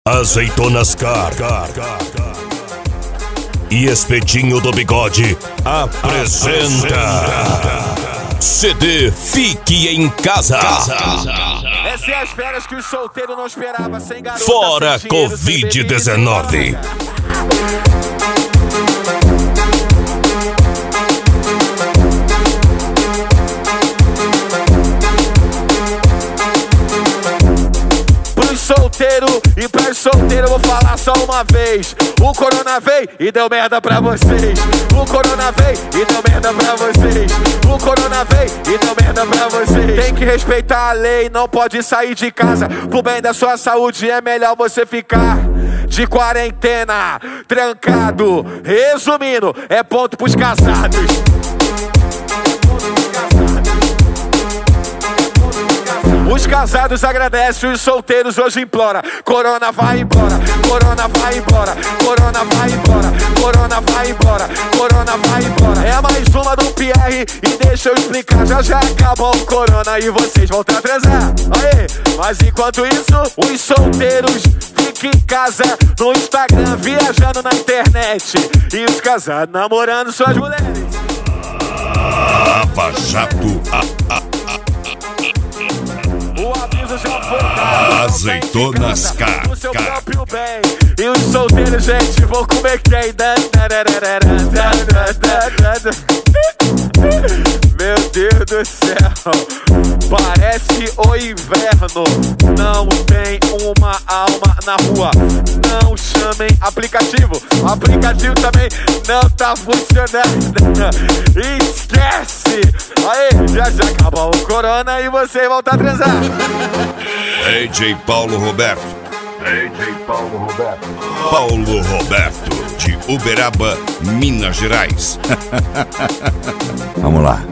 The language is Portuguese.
Azeitonas Car e Espetinho do Bigode apresenta CD Fique em Casa. Essas são as férias que o solteiro não esperava, sem garota, Fora sem dinheiro, Covid-19. solteiro e pra solteiro eu vou falar só uma vez. O corona veio e deu merda pra vocês. O corona veio e deu merda pra vocês. O corona veio e deu merda pra vocês. Tem que respeitar a lei, não pode sair de casa. Pro bem da sua saúde é melhor você ficar de quarentena, trancado. Resumindo, é ponto pros casados. Os casados agradecem, os solteiros hoje implora. Corona vai embora, corona vai embora, corona vai embora, corona vai embora, corona vai embora. É mais uma do Pierre e deixa eu explicar. Já acabou o corona e vocês vão a transar. Aê, mas enquanto isso, os solteiros ficam em casa, no Instagram, viajando na internet. E os casados namorando suas mulheres. Lava Jato. O aviso já foi dado. Azeitonas Car. O seu próprio bem. E os solteiros, gente, vão comer quem? Meu Deus do céu, parece o inverno. Não tem uma alma na rua. Não chamem aplicativo. O aplicativo também não tá funcionando. Esquece. Aí, já acabou o corona e vocês vão a transar. DJ Paulo Roberto. Paulo Roberto, de Uberaba, Minas Gerais. Vamos lá.